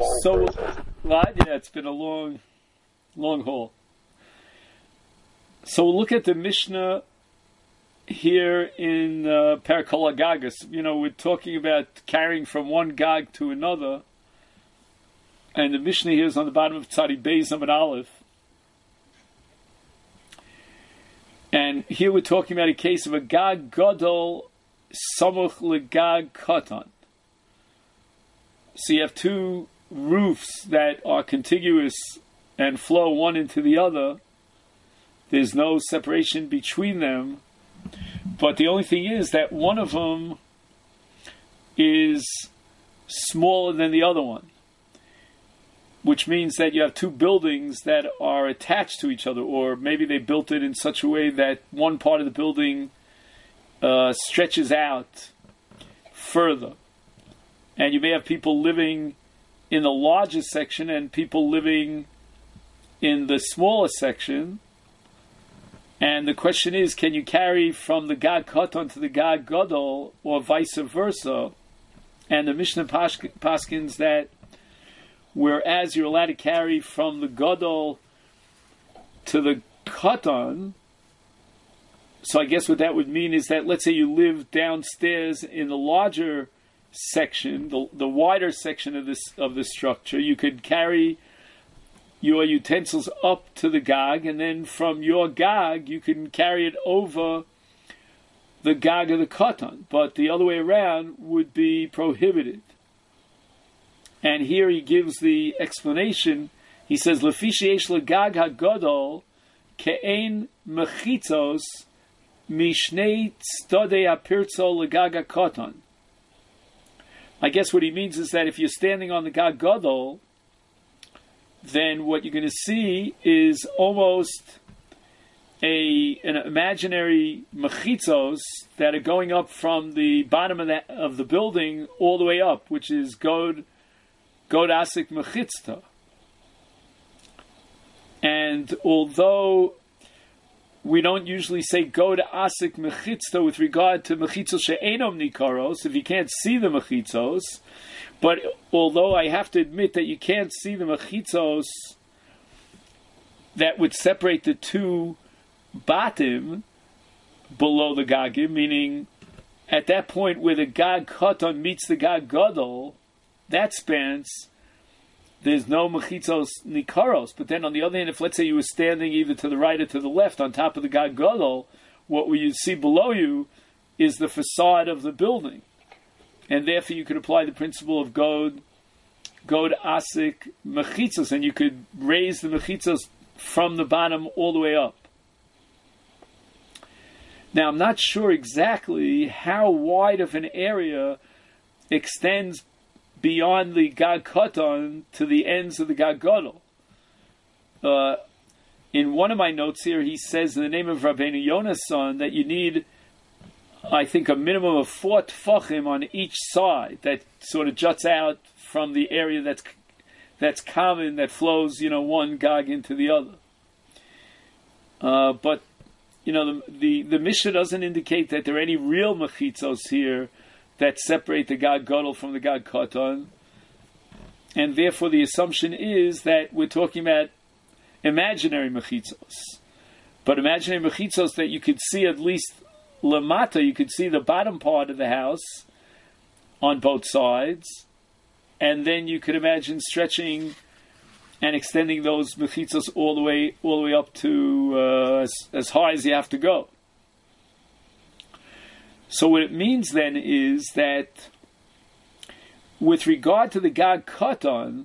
So, right, yeah, it's been a long haul. So we'll look at the Mishnah here in Parakol Agagas. We're talking about carrying from one Gag to another. And the Mishnah here is on the bottom of Tzadi Beis Amud Aleph. And here we're talking about a case of a Gag Gadol Samuch LeGag Katan. So you have two roofs that are contiguous and flow one into the other. There's no separation between them. But the only thing is that one of them is smaller than the other one, which means that you have two buildings that are attached to each other, or maybe they built it in such a way that one part of the building stretches out further. And you may have people living in the largest section and people living in the smaller section. And the question is, can you carry from the Gag Katan to the Gag Gadol, or vice versa? And the Mishnah paskins that whereas you're allowed to carry from the Gadol to the Katan, so I guess what that would mean is that, let's say you live downstairs in the larger section, the wider section of the structure, you could carry your utensils up to the Gag, and then from your Gag you can carry it over the Gag of the Katan. But the other way around would be prohibited. And here he gives the explanation. He says, Lefi sheyesh legag hagadol ke'ein mechitzos mishnei tzadei hapirtzo legag hakatan. I guess what he means is that if you're standing on the Gag Gadol, then what you're going to see is almost an imaginary mechitzos that are going up from the bottom of the building all the way up, which is God Asik Mechitzta. And although we don't usually say God Asik Mechitzta with regard to Mechitzos She'enom Nikaros, if you can't see the Mechitzos, but although I have to admit that you can't see the Mechitzos that would separate the two Batim below the Gagim, meaning at that point where the Gag Katan meets the Gag Gadol, that spans, there's no Mechitzos Nikaros. But then on the other hand, if let's say you were standing either to the right or to the left on top of the Gag Gadol, what you see below you is the facade of the building. And therefore you could apply the principle of God Asik Mechitzos, and you could raise the Mechitzos from the bottom all the way up. Now I'm not sure exactly how wide of an area extends beyond the Gag Katan to the ends of the Gag Gadol. In one of my notes here, he says in the name of Rabbeinu Yonason that you need, I think, a minimum of 4 tfachim on each side that sort of juts out from the area that's common, that flows, one Gag into the other. But the Mishnah doesn't indicate that there are any real mechitzos here that separate the Gag Gadol from the Gag Katan, and therefore the assumption is that we're talking about imaginary mechitzos. But imaginary mechitzos that you could see at least lamata, you could see the bottom part of the house on both sides, and then you could imagine stretching and extending those mechitzos all the way up to as high as you have to go. So what it means then is that with regard to the Gag Katan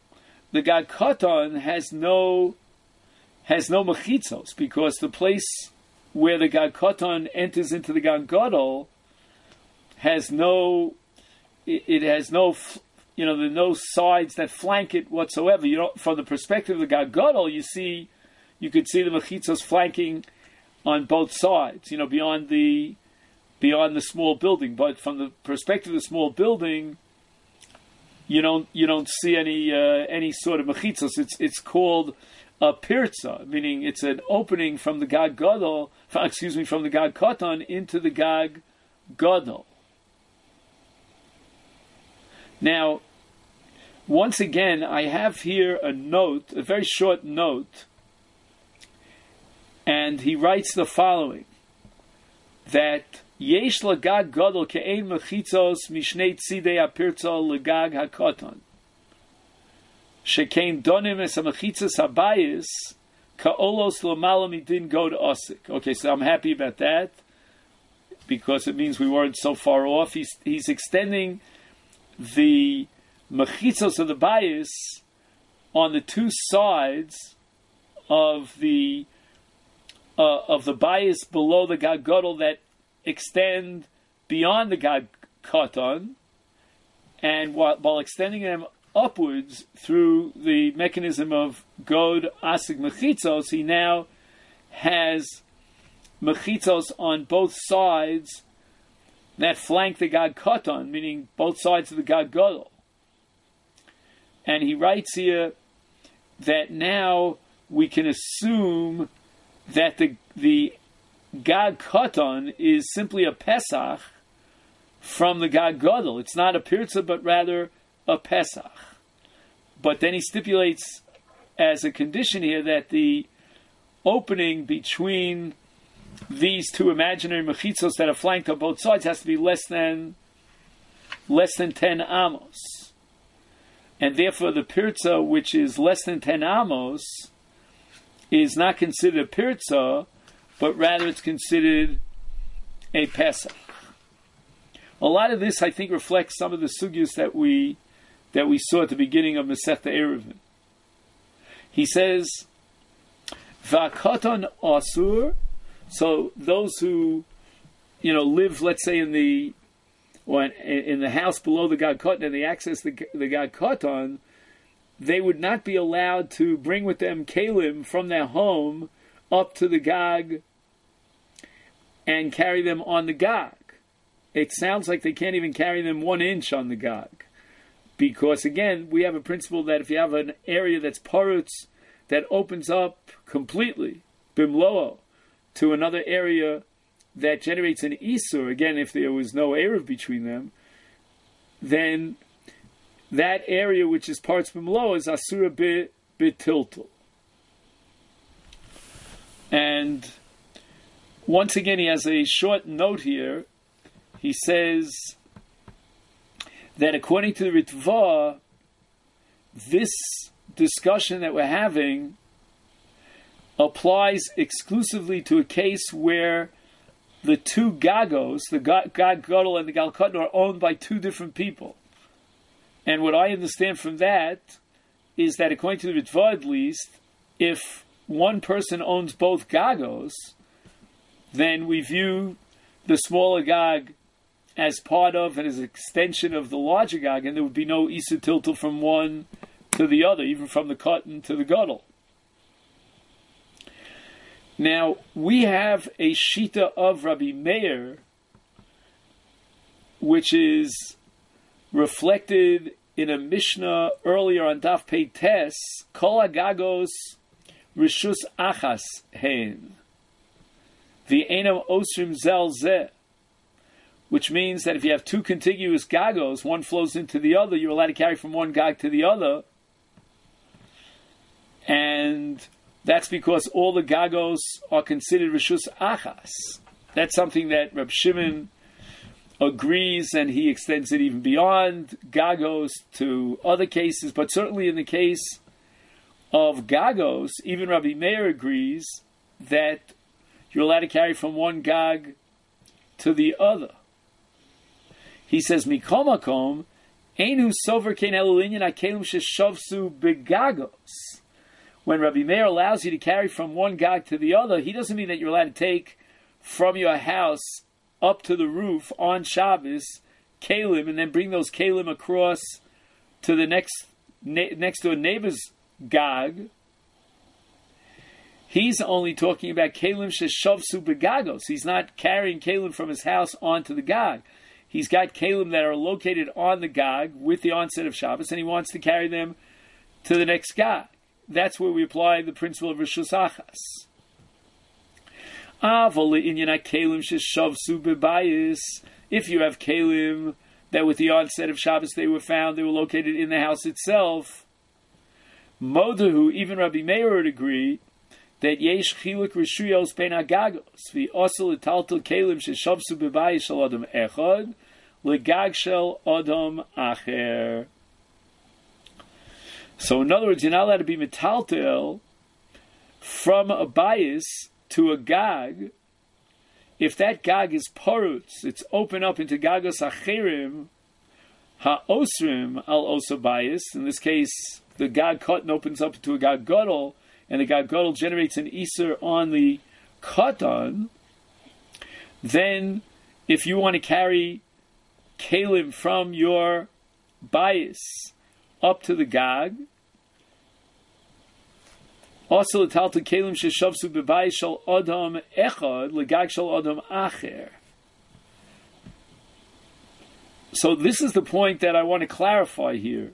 has no mechitzos, because the place where the Gag Katan enters into the Gag Gadol has no sides that flank it whatsoever. From the perspective of the Gag Gadol, you could see the mechitzos flanking on both sides, beyond the small building. But from the perspective of the small building, you don't see any sort of mechitzos. It's called a pirza, meaning it's an opening from the Gag Gadol, from the Gag Katan into the Gag Gadol. Now, once again, I have here a note, a very short note, and he writes the following, that Yesh lagag gadol ke'ein mechitzos mishnei tzidei apirtza lagag hakoton. Shekein donim es hamechitzos habayis ka'olos l'mala midin go to osik. Okay, so I'm happy about that because it means we weren't so far off. He's extending the mechitzos of the bayis on the two sides of the bayis below the gag gadol that extend beyond the gag katan, and while extending them upwards through the mechanism of god asik mechitzos, he now has mechitzos on both sides that flank the gag katan, meaning both sides of the gag gadol. And he writes here that now we can assume that the Gag Katan is simply a Pesach from the Gag Gadol. It's not a Pirza, but rather a Pesach. But then he stipulates as a condition here that the opening between these two imaginary mechitzos that are flanked on both sides has to be less than 10 amos. And therefore the Pirza, which is less than 10 amos, is not considered a Pirza, but rather it's considered a Pesach. A lot of this, I think, reflects some of the sugyas that we saw at the beginning of Masechta Eruvin. He says, "Va'katan asur." So those who, live, let's say, in the house below the Gag Katan and they access the Gag Katan, they would not be allowed to bring with them kalim from their home up to the Gag and carry them on the Gag. It sounds like they can't even carry them 1 inch on the Gag. Because again, we have a principle that if you have an area that's parutz, that opens up completely, bimloa, to another area that generates an isur, again, if there was no eruv between them, then that area which is parts bimloa is asura bitiltul. And once again, he has a short note here. He says that according to the Ritva, this discussion that we're having applies exclusively to a case where the two gagos, the Gag Gadol and the Gal Katan, are owned by two different people. And what I understand from that is that according to the Ritva at least, if one person owns both gagos, then we view the smaller gag as part of and as an extension of the larger gag, and there would be no isur tiltul from one to the other, even from the katan to the gadol. Now, we have a shita of Rabbi Meir, which is reflected in a Mishnah earlier on Daf Pei Tes, Kol Agagos Rishus Achas Hein, V'enam Osrim Zel Zeh, which means that if you have two contiguous gagos, one flows into the other, you're allowed to carry from one gag to the other, and that's because all the gagos are considered Rishus Achas. That's something that Reb Shimon agrees, and he extends it even beyond gagos to other cases, but certainly in the case of gagos, even Rabbi Meir agrees that you're allowed to carry from one gag to the other. He says, Mikol makom, einu sover kein elulinyan akelim sheshavsu begagos. When Rabbi Meir allows you to carry from one gag to the other, he doesn't mean that you're allowed to take from your house up to the roof on Shabbos kalim and then bring those kalim across to the next to a neighbor's gag. He's only talking about kalim sheshavsu begagos. He's not carrying kalim from his house onto the gag. He's got kalim that are located on the gag with the onset of Shabbos, and he wants to carry them to the next gag. That's where we apply the principle of Rishus Achas. If you have kalim that with the onset of Shabbos they were located in the house itself. Modahu, even Rabbi Meir would agree that yesh chiluk rishuyos ben agagos v'osel etaltel kelim sheshavsu b'bayis shel adam echad legag shel adam acher. So in other words, you're not allowed to be metaltel from a bayis to a gag if that gag is parutz, it's open up into gagos acherim ha'osrim al osa bayis. In this case, the gag katan opens up into a gag gadol, and the gag gadol generates an iser on the katan. Then, if you want to carry kalim from your bayis up to the gag, also l'talta kalim sheshavsu b'bayis shel adam echad legag shel adam acher. So this is the point that I want to clarify here.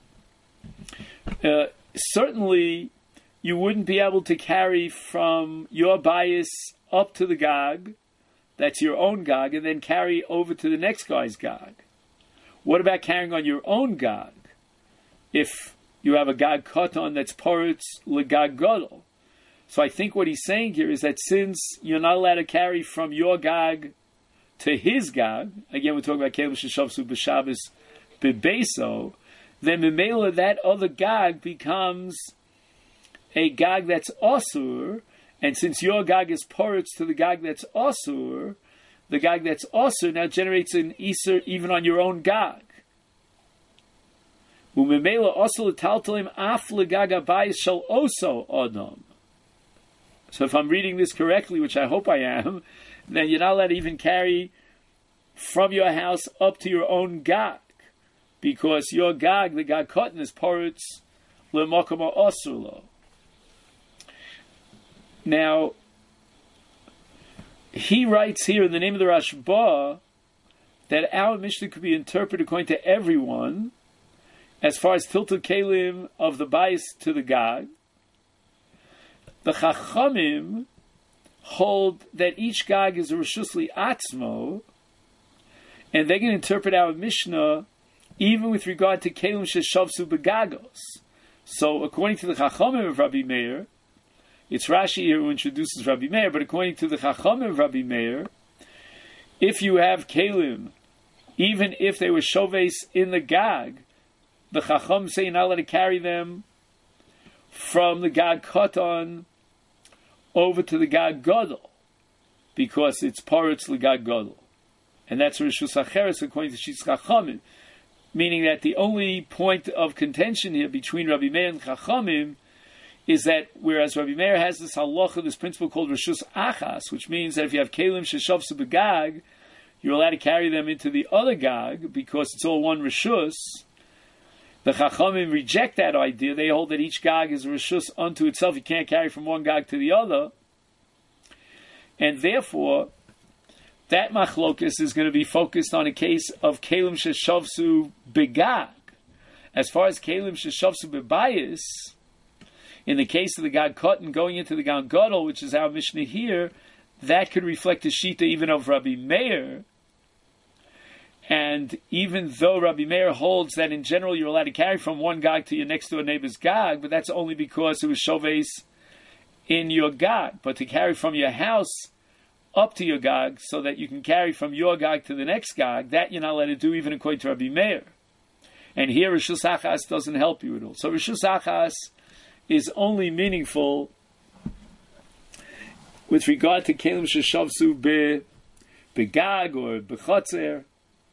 Certainly, you wouldn't be able to carry from your bayis up to the gag, that's your own gag, and then carry over to the next guy's gag. What about carrying on your own gag? If you have a gag katan that's parutz legag gadol. So I think what he's saying here is that since you're not allowed to carry from your gag to his gag, again we're talking about kelim sheshavsu b'Shabbos b'beso, then memela that other gag becomes a gag that's osur, and since your gag is parutz to the gag that's osur, the gag that's osur now generates an iser even on your own gag. Umemela also l'taltalim af legag abayis shel oso adam. So if I'm reading this correctly, which I hope I am, then you're not allowed to even carry from your house up to your own gag, because your gag, the gag katan, is parutz le'makom ha'osur lo. Now, he writes here in the name of the Rashba that our Mishnah could be interpreted according to everyone, as far as tilted kalim of the bayis to the gag. The Chachamim hold that each gag is a reshus li'atzmo, and they can interpret our Mishnah even with regard to kalim sheshavsu begagos. So, according to the Chachamim of Rabbi Meir, it's Rashi here who introduces Rabbi Meir, but according to the Chachamim of Rabbi Meir, if you have kalim, even if they were shoves in the gag, the Chacham say you're not allowed to carry them from the gag katan over to the gag gadol, because it's parutz legag gadol, and that's reshus acheres according to Shitz Chachamim, meaning that the only point of contention here between Rabbi Meir and Chachamim is that whereas Rabbi Meir has this halacha, this principle called reshus achas, which means that if you have kalim sheshavsu begag, you're allowed to carry them into the other gag because it's all one reshus. The Chachamim reject that idea. They hold that each gag is a reshus unto itself. You can't carry from one gag to the other. And therefore, that machlokus is going to be focused on a case of kelim sheshavsu begag. As far as kelim sheshavsu bebayis, in the case of the gag katan going into the gag gadol, which is our Mishnah here, that could reflect the shita even of Rabbi Meir. And even though Rabbi Meir holds that in general you're allowed to carry from one gag to your next door neighbor's gag, but that's only because it was shoves in your gag. But to carry from your house up to your gag so that you can carry from your gag to the next gag, that you're not allowed to do even according to Rabbi Meir. And here Reshus Achas doesn't help you at all. So Reshus Achas is only meaningful with regard to Kelim Sheshavsu begag or bechotzer.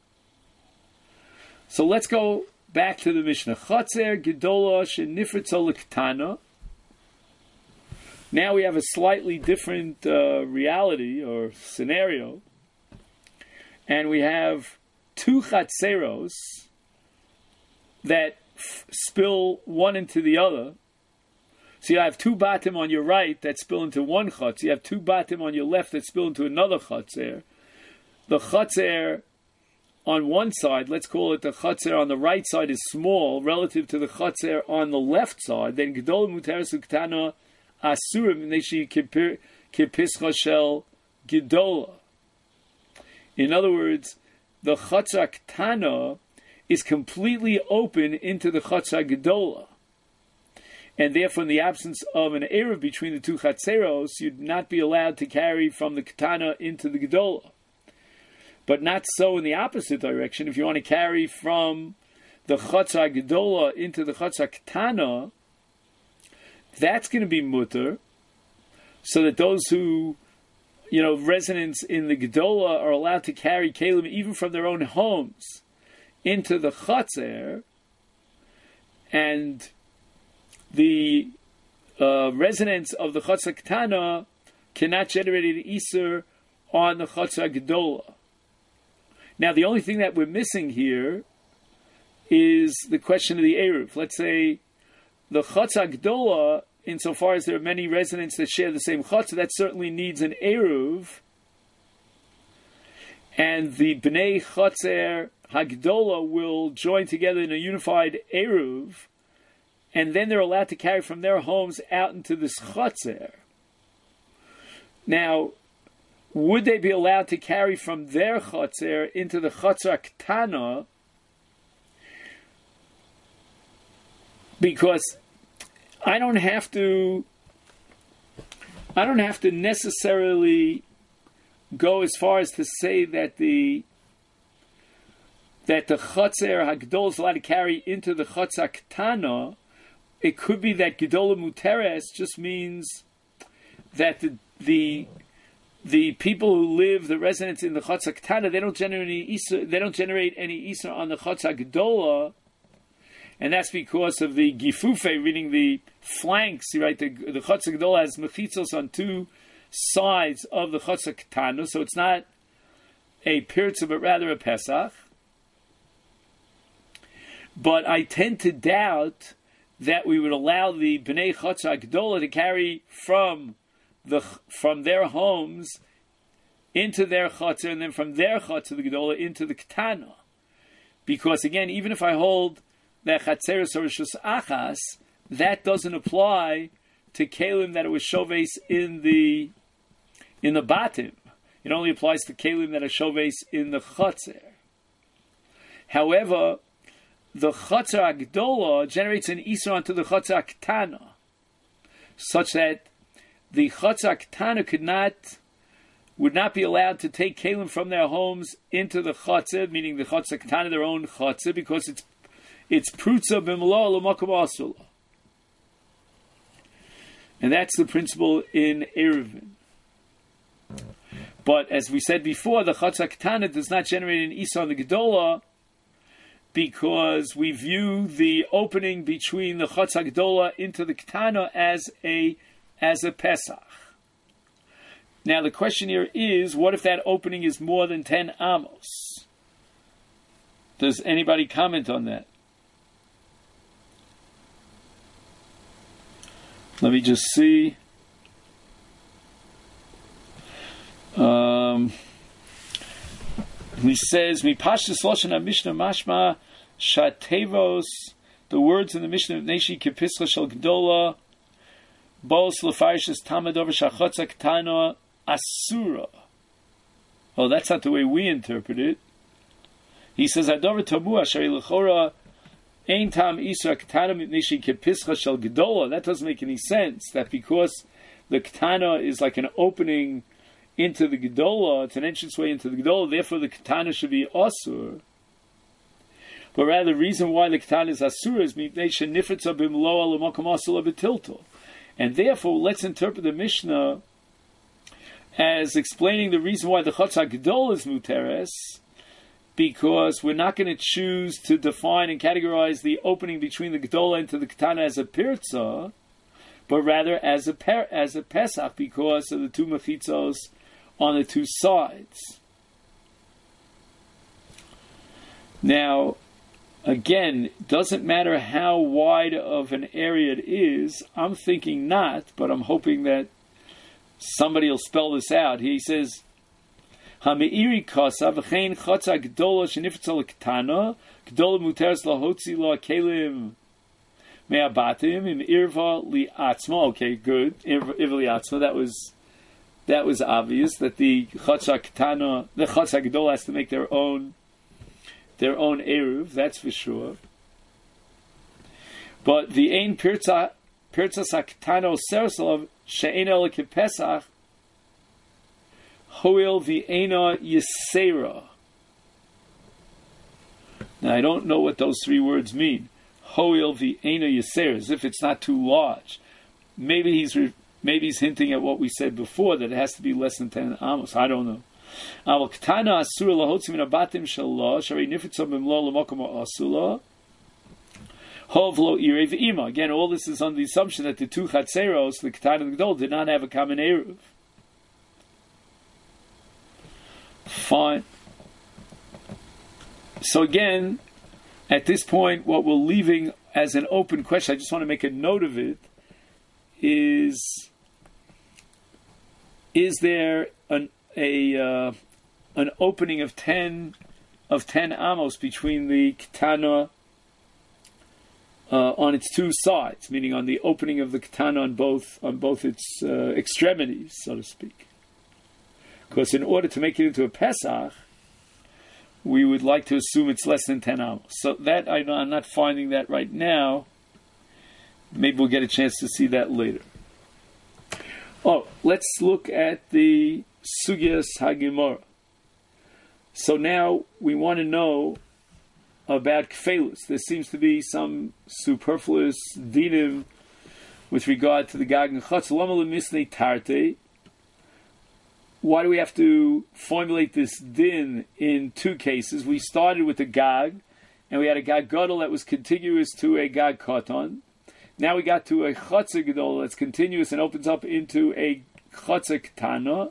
So let's go back to the Mishnah. Chotzer gedola shenifritzo l'ktana. Now we have a slightly different reality or scenario, and we have two chatzeros that spill one into the other. So you have two batim on your right that spill into one chotzer. You have two batim on your left that spill into another chotzer. The chotzer on one side, let's call it the chotzer on the right side, is small relative to the chotzer on the left side. Then gedol muteres uktana asurim neshi kipischa shel gedola. In other words, the chotzer ktana is completely open into the Chatzar Gedola. And therefore, in the absence of an Eruv between the two Chatzeros, you'd not be allowed to carry from the Ketana into the Gedola. But not so in the opposite direction. If you want to carry from the Chatzar Gedola into the Chatzar Ketana, that's going to be mutter, so that those who, residents in the Gedola are allowed to carry Kalim even from their own homes into the Chatzer, and the residents of the Chatzar Ketana cannot generate an Isur on the Chatzar Gedola. Now, the only thing that we're missing here is the question of the Eruv. Let's say the Chatzar Gedola, insofar as there are many residents that share the same Chatzar, that certainly needs an Eruv. And the Bnei Chatzar Hagdola will join together in a unified Eruv, and then they're allowed to carry from their homes out into this Chatzar. Now, would they be allowed to carry from their Chatzar into the Chatzar Ketana? Because I don't have to necessarily go as far as to say that the Chatzar Hagdol is allowed to carry into the Chatzar Ketana. It could be that Gedola Muteres just means that the people who live, the residents in the Chatzar Ketana, they don't generate any Isur on the Chatzar Gedola, and that's because of the Gifufe, reading the flanks. Right, the Chatzar Gedola has mechitzos on two sides of the Chatzar Ketana, so it's not a Pirza, but rather a Pesach. But I tend to doubt that we would allow the Bnei Chatzar Gedola to carry from their homes into their Chatzar, and then from their Chatzar, the Gedola, into the Ketana. Because again, even if I hold that Chatzeros or Rishus Achas, that doesn't apply to Kalim that it was Shoves in the Batim. It only applies to Kalim that are Shoves in the Chatzar. However, the Chatzar Agdola generates an Isur onto the Chatzar Ketana, such that the Chatzar Ketana would not be allowed to take Kalim from their homes into the Chatzar, meaning the Chatzar Ketana, their own Chatzar, because it's Prutza B'Melo L'Makom Asula. And that's the principle in Eruvin. But as we said before, the Chatzar Ketana does not generate an Isur on the Gedola, because we view the opening between the Chatzar Gedola into the Ketana as a Pesach. Now the question here is, what if that opening is more than 10 amos? Does anybody comment on that? Let me just see. He says, "Mipashtus Lashon HaMishnah mashma shatevos." The words in the Mishnah of Neshi Kepischa Shel Gedola, Bos Lefarshis Tamadov Shachatzar Ketana Asura. Oh, that's not the way we interpret it. He says, "Adover Tamu Asher Lechora Ein Tam Isra Ketana Neshi Kepischa Shel Gedola." That doesn't make any sense. That because the Ketana is like an opening into the Gedola, it's an entrance way into the Gedola, therefore the Ketana should be Asur. But rather, the reason why the Ketana is Asur is Mipnei Nifritza B'Melo L'Makom Asula B'Tilto. And therefore, let's interpret the Mishnah as explaining the reason why the Chatzar Gedola is Muteres, because we're not going to choose to define and categorize the opening between the Gedola into the Ketana as a Pirza, but rather as a Pesach, because of the two mechitzos on the two sides. Now, again, doesn't matter how wide of an area it is. I'm thinking not, but I'm hoping that somebody will spell this out. He says, "Hameiri kasa v'chein chatzar gedola shenifetza l'ktana gedola muteres lahotzi la kelim me'abatim im irva li'atzma." Okay, good. Irva li'atzma. That was obvious that the Chatzar Gedola has to make their own their own eruv, that's for sure. But the ein pirtzas haktano sersalav she'ein ela kepesach hoil v'eina yisera. Now I don't know what those three words mean. Hoil v'eina yisera, as if it's not too large. Maybe he's hinting at what we said before, that it has to be less than 10 amos. I don't know. Again, all this is on the assumption that the two chatzeros, the Ketana and the Gedol, did not have a common eruv. Fine. So again, at this point, what we're leaving as an open question, I just want to make a note of it, is there an opening of 10 amos between the Ketana on its two sides, meaning on the opening of the Ketana on both its extremities, so to speak. Because in order to make it into a Pesach, we would like to assume it's less than 10 amos. So that I'm not finding that right now. Maybe we'll get a chance to see that later. Oh, let's look at the Sugyas HaGemara. So now we want to know about Kfelus. There seems to be some superfluous dinim with regard to the Gag and Chutz. Lama lemisnei tarte. Why do we have to formulate this din in two cases? We started with a Gag, and we had a Gag Gadol that was contiguous to a Gag Katan. Now we got to a Chutz Gadol that's continuous and opens up into a Chutz Ketana.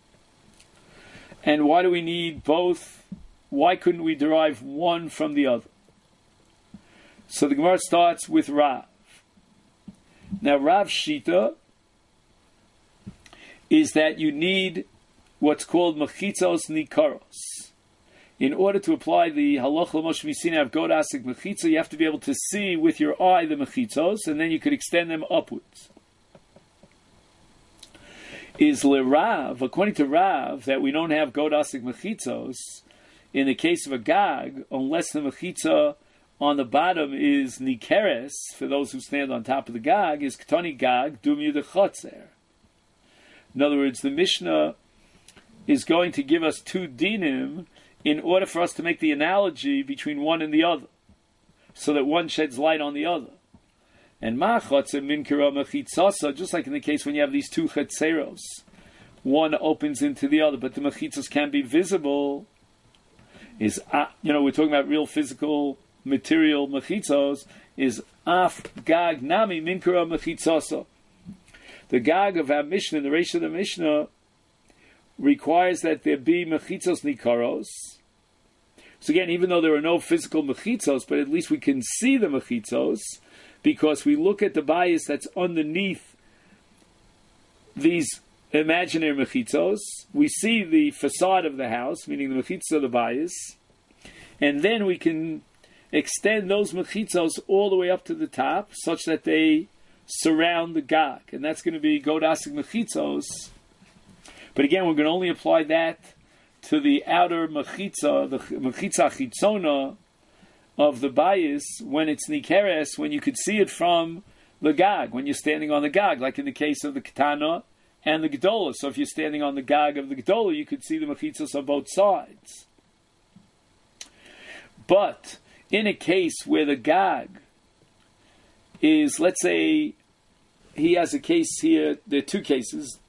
And why do we need both? Why couldn't we derive one from the other? So the Gemara starts with Rav. Now Rav's Shita is that you need what's called mechitzos nikaros. In order to apply the halach l'moshe misina of god asik mechitza, you have to be able to see with your eye the mechitzos, and then you could extend them upwards. Is l'Rav, according to Rav, that we don't have god asik mechitzos in the case of a gag, unless the mechitza on the bottom is nikeres, for those who stand on top of the gag, is ketani gag dum yudechotzer. In other words, the Mishnah is going to give us two dinim in order for us to make the analogy between one and the other, so that one sheds light on the other. And ma'chotzer minkara mechitzasa, just like in the case when you have these two chetzeros, one opens into the other, but the mechitzos can be visible. Is we're talking about real physical material mechitzos. Is af gag nami minkara mechitzasa. The gag of our Mishnah, the Reish of the Mishnah, requires that there be mechitzos nikaros. So again, even though there are no physical mechitzos, but at least we can see the mechitzos, because we look at the bias that's underneath these imaginary mechitzos. We see the facade of the house, meaning the mechitzos of the bias, and then we can extend those mechitzos all the way up to the top, such that they surround the gag, and that's going to be godasik mechitzos. But again, we're going to only apply that to the outer mechitza, the mechitza chitzona of the bias, when it's nikeres, when you could see it from the gag, when you're standing on the gag, like in the case of the ketana and the gedola. So if you're standing on the gag of the gedola, you could see the mechitzos on both sides. But in a case where the gag is, let's say, he has a case here. There are two cases.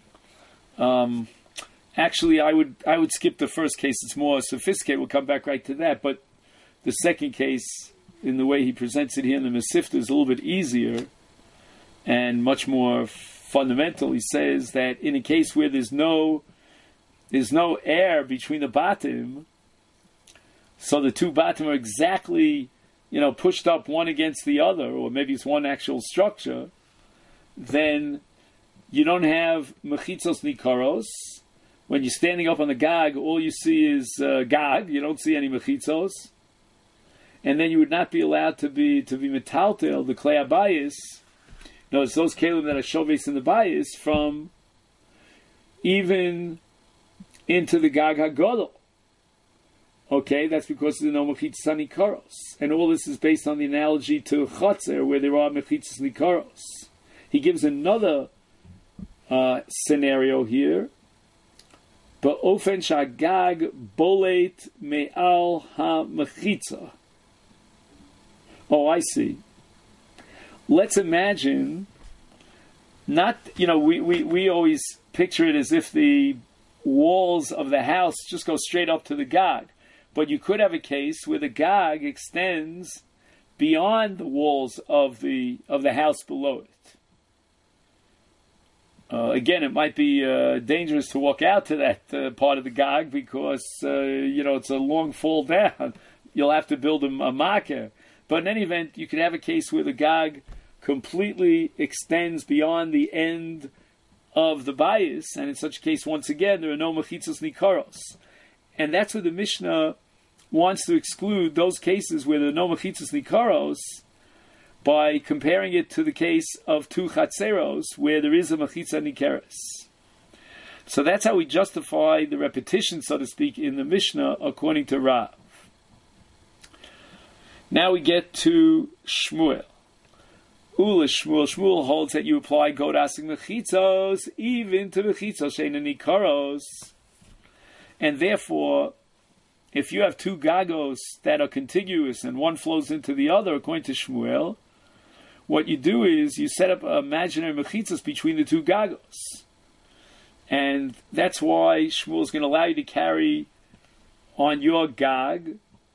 Actually, I would skip the first case. It's more sophisticated. We'll come back right to that. But the second case, in the way he presents it here in the Mesifta, is a little bit easier and much more fundamental. He says that in a case where there's no air between the batim, so the two batim are exactly, pushed up one against the other, or maybe it's one actual structure, then you don't have mechitzos nikaros. When you're standing up on the gag, all you see is gag. You don't see any mechitzos. And then you would not be allowed to be metaltel, the klei abayis. No, it's those kelim that are shoves in the bayis from even into the gag hagadol. Okay, that's because there's no mechitzas nikaros, and all this is based on the analogy to chotzer, where there are mechitzas nikaros. He gives another scenario here. Ba'ofen shagag bolet me'al ha-mechitza. Oh, I see. Let's imagine, we always picture it as if the walls of the house just go straight up to the gag. But you could have a case where the gag extends beyond the walls of the house below it. Again, it might be dangerous to walk out to that part of the gag because it's a long fall down. You'll have to build a makkah. But in any event, you could have a case where the gag completely extends beyond the end of the bayis, and in such a case, once again, there are no mechitzos nikaros. And that's where the Mishnah wants to exclude those cases where there are no mechitzos nikaros by comparing it to the case of two chatzeros where there is a mechitza nikeres. So that's how we justify the repetition, so to speak, in the Mishnah according to Rav. Now we get to Shmuel. Shmuel holds that you apply godasik mechitzos even to mechitzos sheina nikaros. And therefore, if you have two gagos that are contiguous and one flows into the other, according to Shmuel, what you do is you set up imaginary mechitzos between the two gagos. And that's why Shmuel is going to allow you to carry on your gag,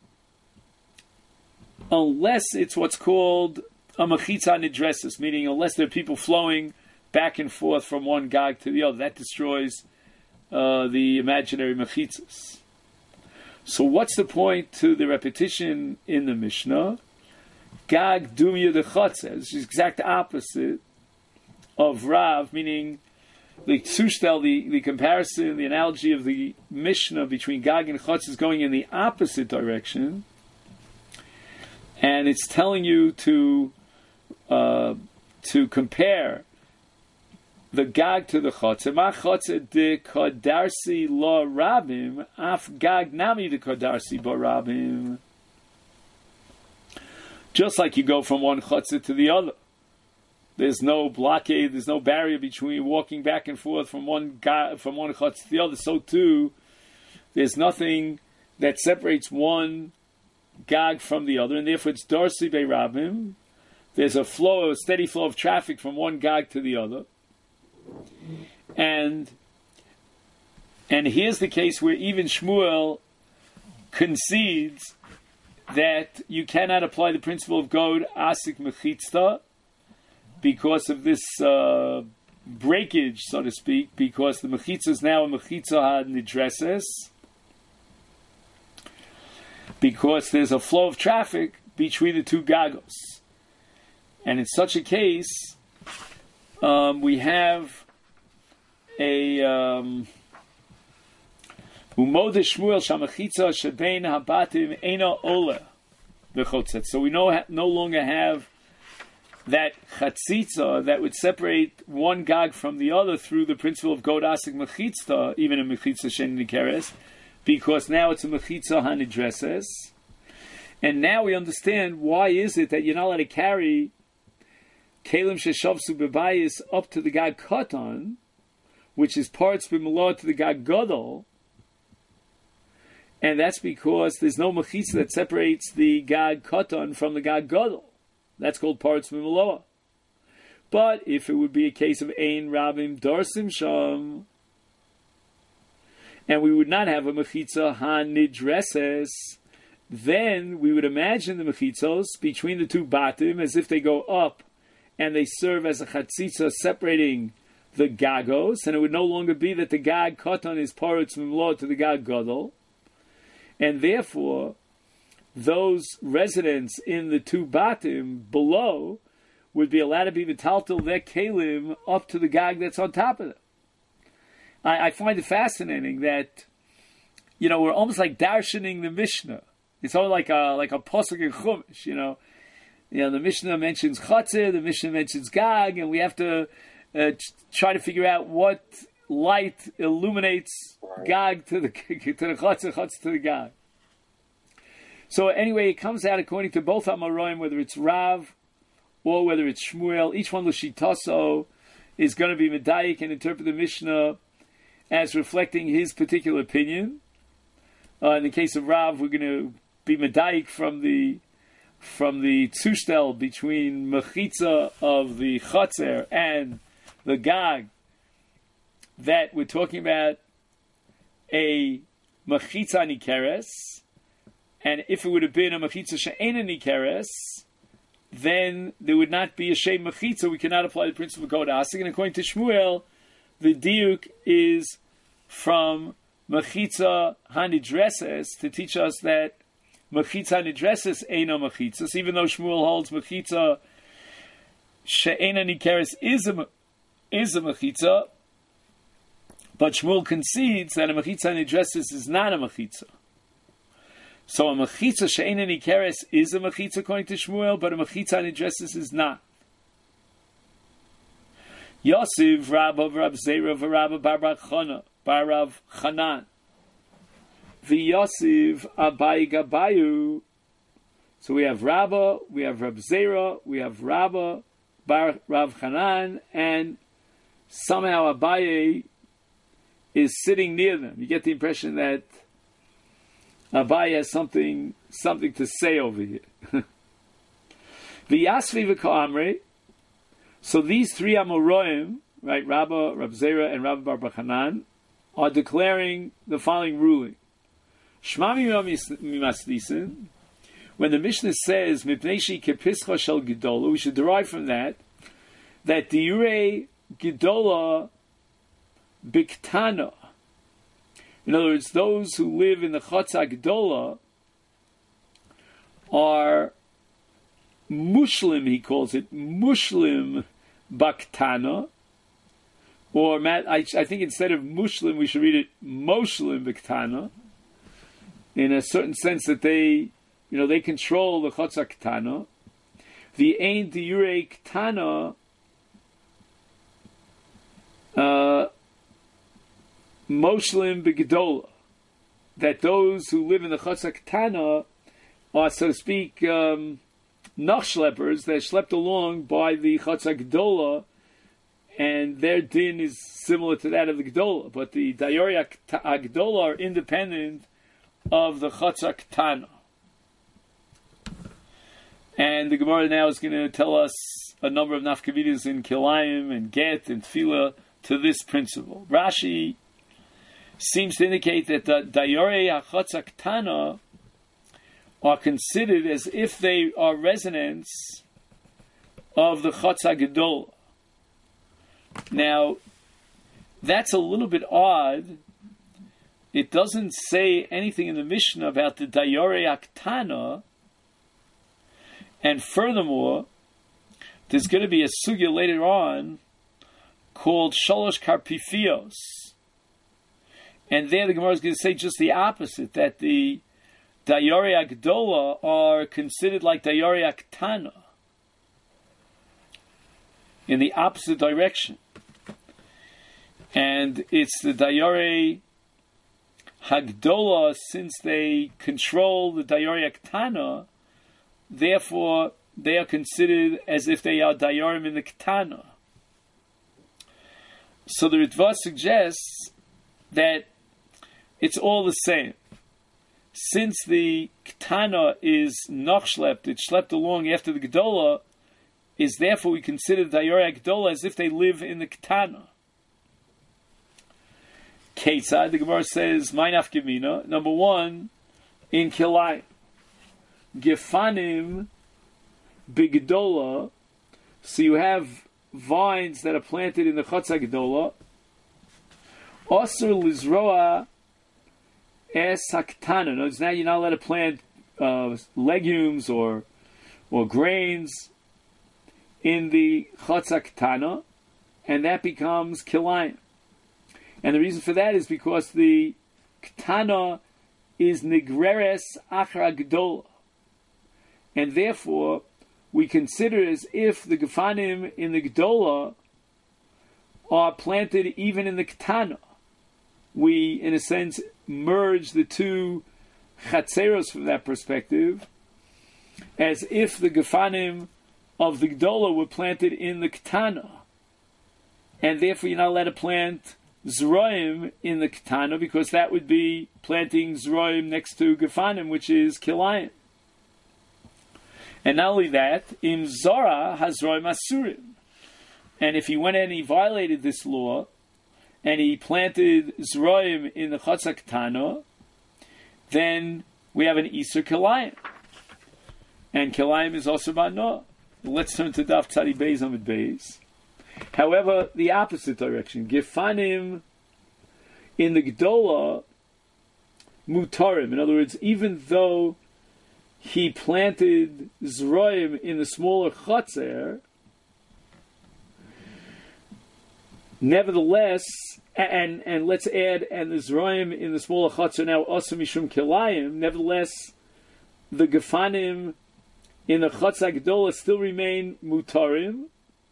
unless it's what's called a mechitza nidresis, meaning unless there are people flowing back and forth from one gag to the other. That destroys the imaginary mechitzas. So what's the point to the repetition in the Mishnah? Gag dumya de chotzer. This is the exact opposite of Rav, meaning the tzushtel, the comparison, the analogy of the Mishnah between Gag and chotzer is going in the opposite direction. And it's telling you to compare the gag to the chotzer. Ma chotzer de kodarsi lo rabim, af gag nami de kodarsi bo rabim. Just like you go from one chotzer to the other. There's no blockade, there's no barrier between walking back and forth from one chotzer to the other. So too, there's nothing that separates one gag from the other, and therefore it's darsi bei rabim. There's a steady flow of traffic from one gag to the other. And here's the case where even Shmuel concedes that you cannot apply the principle of God asik mechitzta because of this breakage, so to speak, because the mechitza is now a mechitza ha-nidreses, because there's a flow of traffic between the two gagos. And in such a case, we have a umode Shmuel shamachitza shebein habatim eina ola bechotzet. So we no longer have that chatzitza that would separate one gag from the other through the principle of god asik mechitza, even a mechitza shein nikeres, because now it's a mechitza hanidreses. And now we understand why is it that you're not allowed to carry Kalim sheshavsu bebayis up to the gag katan, which is parts b'malot to the gag gadol, and that's because there's no mechitza that separates the gag katan from the gag gadol. That's called parts b'malot. But if it would be a case of ein rabim darsim sham, and we would not have a mechitza hanidreses, then we would imagine the mechitzos between the two batim as if they go up and they serve as a chatzitza separating the gagos, and it would no longer be that the gag katan is parutz mimlo to the gag gadol, and therefore those residents in the two batim below would be allowed to be metaltel their kalim up to the gag that's on top of them. I find it fascinating that we're almost like darshaning the Mishnah. It's all like a pasuk in Chumash, the Mishnah mentions Chatzir, the Mishnah mentions Gag, and we have to try to figure out what light illuminates Gag to the Chatzir, Chatzir to the Gag. So anyway, it comes out according to both Amoraim, whether it's Rav or whether it's Shmuel, each one L'shitaso is going to be medayik and interpret the Mishnah as reflecting his particular opinion. In the case of Rav, we're going to be medayik from the tzustel between mechitza of the chotzer and the gag, that we're talking about a mechitza nikeres, and if it would have been a mechitza she'ena nikeres, then there would not be a shem mechitza. We cannot apply the principle of Kod Asik. And according to Shmuel, the diuk is from mechitza hanidreses to teach us that mechitza hanidreses eina mechitza. So even though Shmuel holds mechitza she'ena nikeres is a mechitza, but Shmuel concedes that a mechitza hanidreses is not a mechitza. So a mechitza she'ena nikeres is a mechitza according to Shmuel, but a mechitza hanidreses is not. Yosef Rabba Rab Zera v'Rabba Bar Rav Chanan v'Yosef Abai Gabayu. So we have Rabba, we have Rab Zera, we have Rabba Bar Rav Chanan, and somehow Abaye is sitting near them. You get the impression that Abaye has something to say over here. V'Yasvi v'Ka'amre. So these three Amoraim, right, Rabba, Rab Zera, and Rabba Bar Chanan, are declaring the following ruling. Shmami mimaslisin. When the Mishnah says Mipnei kepischa shel gedola, we should derive from that diurei gedola biktana. In other words, those who live in the Chotza Gedola are mushlim, he calls it, mushlim baktana. Or, Matt, I think instead of mushlim, we should read it moshlim baktana, in a certain sense that they control the Chotza Ketana. The ein diurei Ketana Moshlim begedola, that those who live in the Chotza Ketana are, so to speak, nachschleppers that schlepped along by the Chotza Gedola, and their din is similar to that of the Gedola, but the Dayori Gedola are independent of the Chotza Ketana. And the Gemara now is going to tell us a number of nafkavidas in Kilayim and Get and Tefillah to this principle. Rashi seems to indicate that the Dayorei HaChotza Ketana are considered as if they are residents of the Chotza Gedola. Now, that's a little bit odd. It doesn't say anything in the Mishnah about the Dayorei HaKetana, and furthermore, there's going to be a sugya later on called Shalosh Karpifios. And there the Gemara is going to say just the opposite, that the Dayori Agdola are considered like Dayori Aktana, in the opposite direction. And it's the Dayori Hagdola, since they control the Dayori Aktana, therefore they are considered as if they are Dayorim in the Ketana. So the Ritva suggests that it's all the same. Since the Ketana is nachschlepped, it's schlepped along after the Gedola, is therefore we consider the Dayori Gedola as if they live in the Ketana. Ketzad, the Gemara says, Mainaf Gemina, number one, in Kilai, Gefanim Bigdola, so you have vines that are planted in the Chotza Gedola, Osir Lizroa Es Haktana. Notice now you're not allowed to plant legumes or grains in the Chotza Ketana, and that becomes Kilayim. And the reason for that is because the Ketana is Nigreres Achra Gedola, and therefore we consider it as if the Gefanim in the Gedola are planted even in the Ketana. We, in a sense, merge the two chatzeros from that perspective, as if the gefanim of the Gdola were planted in the Ketana. And therefore you're not allowed to plant Zroim in the Ketana, because that would be planting Zroim next to gefanim, which is Kilayim. And not only that, Im Zora Hazroim Asurim. And if he went and he violated this law, and he planted Zroim in the Chatzah Ketana, then we have an Isur Kilayim. And Kilayim is also Ma'anoah. Let's turn to Daf Tzadi Beis Amid Beis. However, the opposite direction. Gefanim in the Gdola Mutarim. In other words, even though he planted Zroim in the smaller Chatzer, nevertheless, and let's add, and the Zroim in the smaller Chatzer now also Mishum Kilayim, nevertheless, the Gefanim in the Chatzah Gdola still remain Mutarim.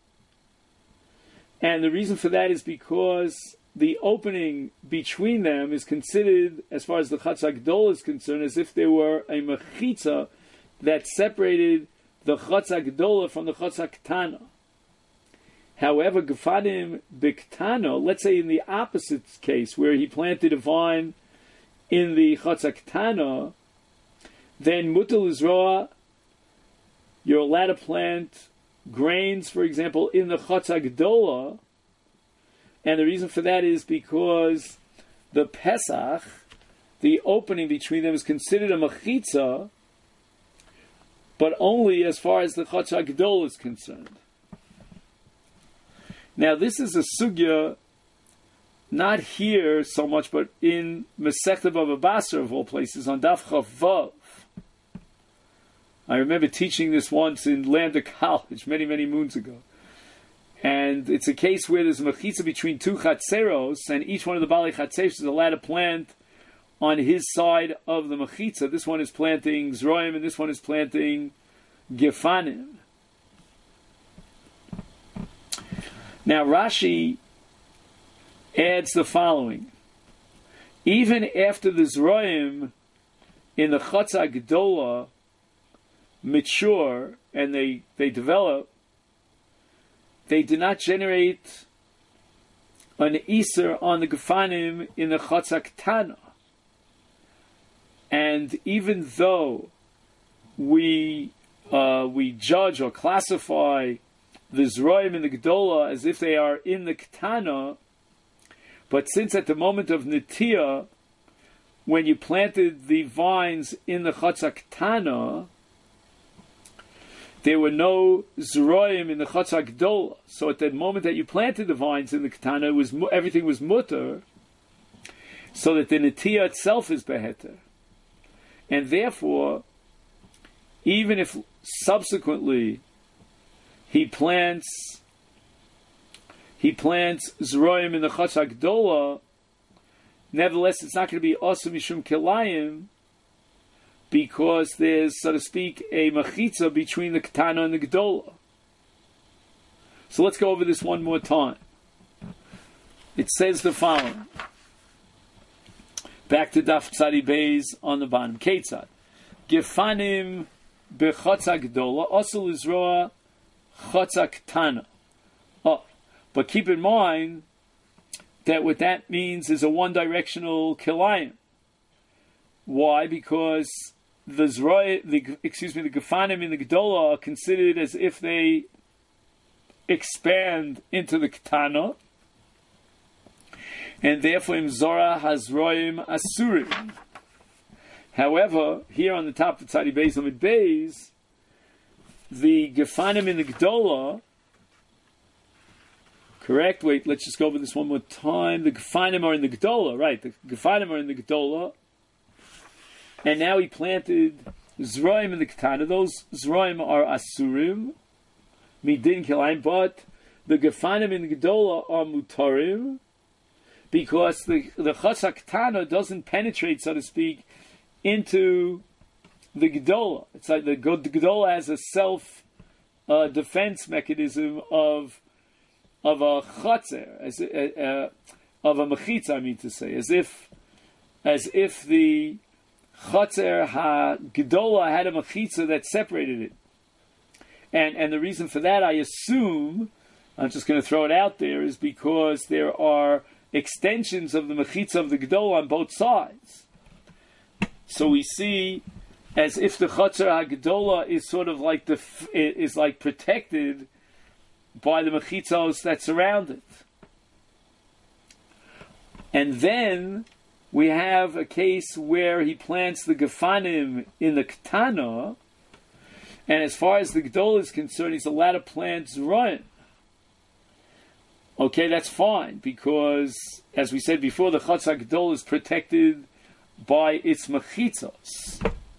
And the reason for that is because the opening between them is considered, as far as the Chatzah Gdola is concerned, as if there were a mechitza that separated the Chatzah Gdola from the Chatzah Ketana. However, Gefanim B'Ktana, let's say in the opposite case, where he planted a vine in the Chatzah Ketana, then Mutal Uzroa, you're allowed to plant grains, for example, in the Chatzah Gdola, and the reason for that is because the Pesach, the opening between them, is considered a mechitza, but only as far as the Chatzah Gdola is concerned. Now, this is a sugya, not here so much, but in Masechta Bava Basra, of all places, on Daf Chav Vav. I remember teaching this once in Lambda College many, many moons ago. And it's a case where there's a mechitza between two chatzeros, and each one of the Bali chatzeros is allowed to plant on his side of the mechitza. This one is planting Zroim, and this one is planting Gefanim. Now Rashi adds the following. Even after the Zroim in the Chatzah Gdola mature and they develop, they do not generate an Isur on the Gefanim in the Chatzah Ketana. And even though we judge or classify the Zroim and the Gdola as if they are in the Ketana, but since at the moment of Netiyah, when you planted the vines in the Chatzah Ketana, there were no Zroim in the Chatzah Gdola. So at the moment that you planted the vines in the Ketana, everything was mutter, so that the Netiyah itself is beheter. And therefore, even if subsequently he plants Zroim in the Chatzah Gdola, nevertheless it's not going to be Osam Mishum Kilayim, because there's, so to speak, a mechitza between the Ketana and the Gdola. So let's go over this one more time. It says the following. Back to Daf Tzadi Beis on the bottom. Ketzad. Gefanim bechatzah Gdola, osel izroa chatzah Ketana. Oh, but keep in mind that what that means is a one-directional kilayim. Why? Because the Gefanim in the Gdola are considered as if they expand into the Ketana, and therefore Im Zora Hazroim Asurim. However, here on the top of Tzadi Beis Amid Beis, the Gefanim in the Gdola, correct? Wait, let's just go over this one more time. The Gefanim are in the Gdola, right? The Gefanim are in the Gdola. And now he planted Zroim in the Ketana. Those Zroim are Asurim, Midin Kilayim, but the Gefanim in the Gdola are Mutarim, because the Chatzah Ketana doesn't penetrate, so to speak, into the Gdola. It's like the Gdola has a self defense mechanism of a Chatzer, of a Mechitza, I mean to say, as if the Chotzer ha-Gedola had a mechitza that separated it. And the reason for that, I assume, I'm just going to throw it out there, is because there are extensions of the mechitza of the Gedola on both sides. So we see as if the Chotzer ha-Gedola is sort of like is like protected by the mechitzos that surround it. And then we have a case where he plants the gefanim in the ketana, and as far as the Gedola is concerned, he's allowed to plant zroim. Okay, that's fine, because, as we said before, the Chotzer ha-Gedola is protected by its mechitzos.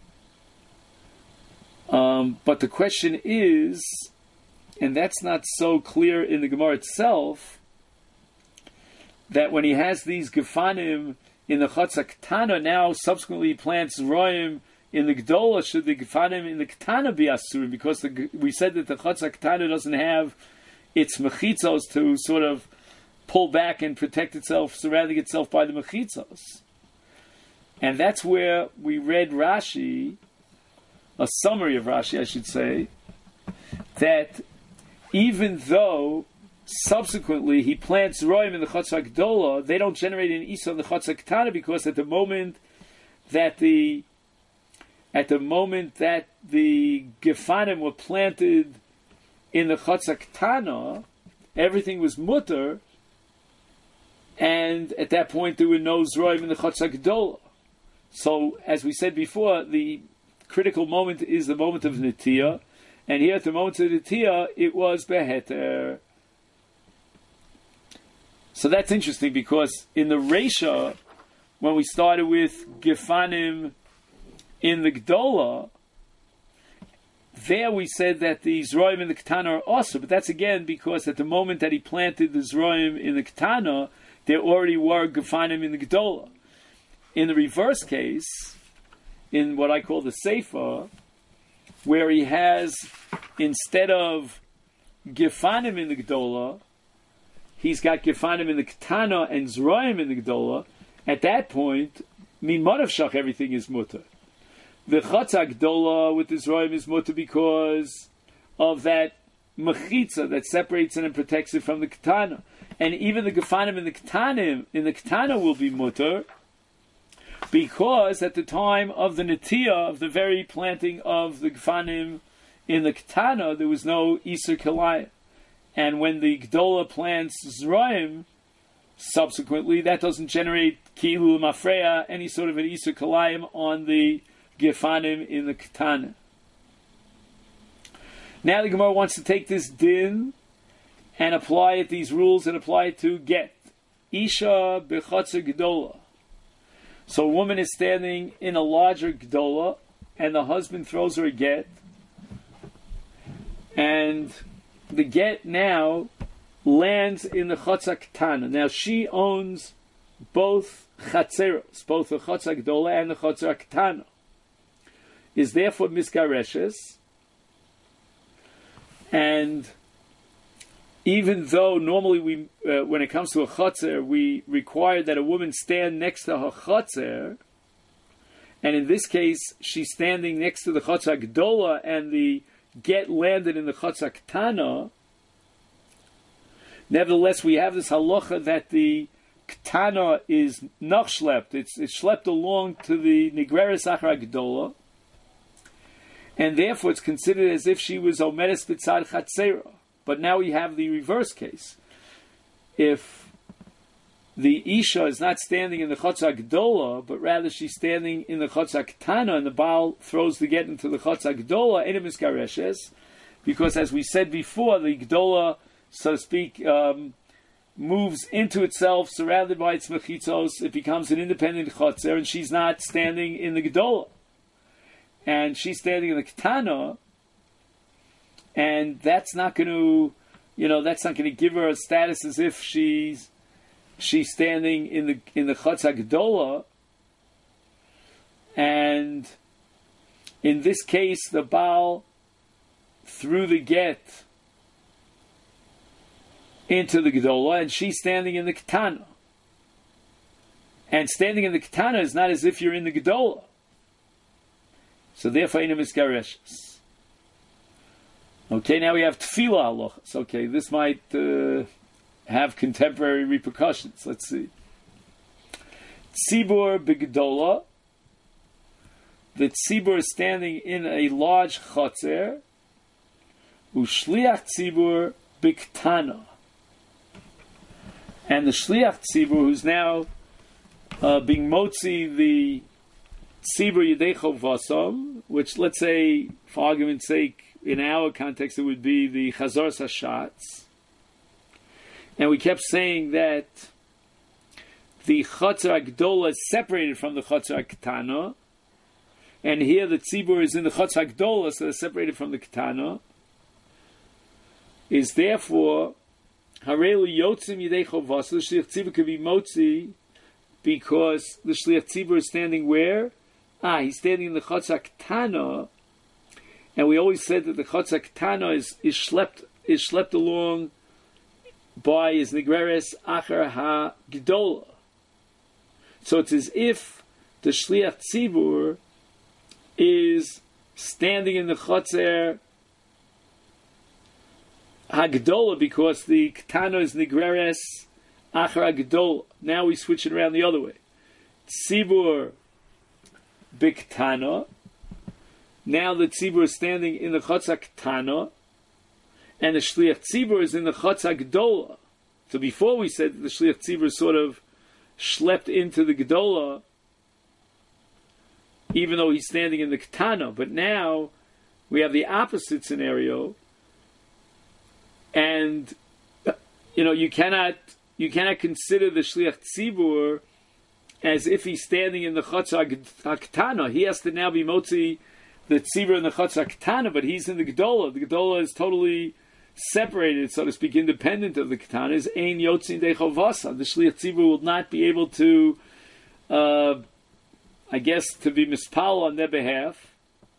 But the question is, and that's not so clear in the Gemara itself, that when he has these gefanim in the Chotzer Ketana, now subsequently he plants roim in the Gedola, should the gefanim in the Ketana be asurim? Because we said that the Chotzer Ketana doesn't have its mechitzos to sort of pull back and protect itself, surrounding itself by the mechitzos. And that's where we read Rashi, a summary of Rashi, I should say, that even though subsequently he plants roim in the Chotzer Gedola, they don't generate an isa in the Chotzer Ketana, because at the moment that the gefanim were planted in the Chotzer Ketana, everything was mutter, and at that point there were no zroim in the Chotzer Gedola. So, as we said before, the critical moment is the moment of Nitiyah, and here at the moment of Nitiyah, it was Beheter. So that's interesting, because in the Reisha, when we started with Gefanim in the Gedola, there we said that the Zroim in the Ketana are also, but that's again because at the moment that he planted the Zroim in the Ketana, there already were Gefanim in the Gedola. In the reverse case, in what I call the Sefer, where he has, instead of Gefanim in the Gedola, he's got Gefanim in the Ketana and Zroim in the Gedola, at that point, min Shach, everything is mutter. The Chotzer Gedola with the Zroim is mutter because of that mechitza that separates it and protects it from the Ketana. And even the Gefanim in the Ketana will be mutter, because at the time of the Netiyah, of the very planting of the Gefanim in the Ketana, there was no Isur Kelayim. And when the Gedola plants Zroim, subsequently, that doesn't generate Ki'ilu Mafreya, any sort of an Isur Kelayim on the Gefanim in the Ketana. Now the Gemara wants to take this din and apply it, these rules, and apply it to get. Isha b'chotzer Gedola. So a woman is standing in a larger Gedola, and the husband throws her a get, and the get now lands in the Chotzer Ketana. Now she owns both Chatzeros, both the Chotzer Gedola and the Chotzer Ketana, is therefore Misgareshes, and even though normally we, when it comes to a chotzer, we require that a woman stand next to her chotzer, and in this case, she's standing next to the Chotzer Gedola, and the get landed in the Chotzer Ketana. Nevertheless, we have this halacha that the Ketana is nachschlept; it's schlepped along to the Nigreres Achar Gedola, and therefore it's considered as if she was omedes b'tzad chatzera. But now we have the reverse case. If the Isha is not standing in the Chotzer Gedola, but rather she's standing in the Chotzer Ketana, and the Baal throws the get into the Chotzer Gedola, Enem Misgareshes, because as we said before, the Gedola, so to speak, moves into itself, surrounded by its mechitzos, it becomes an independent Chotzer, and she's not standing in the Gedola. And she's standing in the Ketana, and that's not going to, that's not going to give her a status as if she's standing in the Chotzer Gedola. And in this case, the Baal threw the get into the Gedola, and she's standing in the Ketana. And standing in the Ketana is not as if you're in the Gedola. So therefore, Eina Misgareshes. Okay, now we have Tefillah halachas. Okay, this might have contemporary repercussions. Let's see. Tzibur b'gedola. The tzibur is standing in a large chotzer. Ushliach tzibur b'ktana. And the shliach tzibur, who's now being motzi the tzibur yedecho vasam, which, let's say, for argument's sake, in our context, it would be the chazar sashatz. And we kept saying that the Chatzar Agdola is separated from the Chatzar Ketana, and here the Tzibur is in the Chatzar Agdola, so it's separated from the Ketana, is therefore Harelu Yotzim Yidei Chovasa. The Shliach Tzibur could be Motzi because the Shliach Tzibur is standing where? He's standing in the Chatzar Ketana, and we always said that the Chatzar Ketana is schlepped along by his Nigreres Achar Ha-Gdola. So it's as if the Shliach Tzibur is standing in the Chotzer HaGdola because the Ketana is Nigreres Achar HaGdola. Now we switch it around the other way. Tzibur B'Ktana. Now the Tzibur is standing in the Chotzer Ketana, and the Shliach Tzibur is in the Chatzar Gdola. So before we said that the Shliach Tzibur sort of schlepped into the Gdola, even though he's standing in the Ketana. But now we have the opposite scenario, and you cannot consider the Shliach Tzibur as if he's standing in the Chatzar Ketana. He has to now be motzi the Tzibur in the Chatzar Ketana, but he's in the Gdola. The Gdola is totally separated, so to speak, independent of the Ketana. Is Ein Yotzin Deicho Vasa. The Shliach Tzibur will not be able to, to be mispal on their behalf.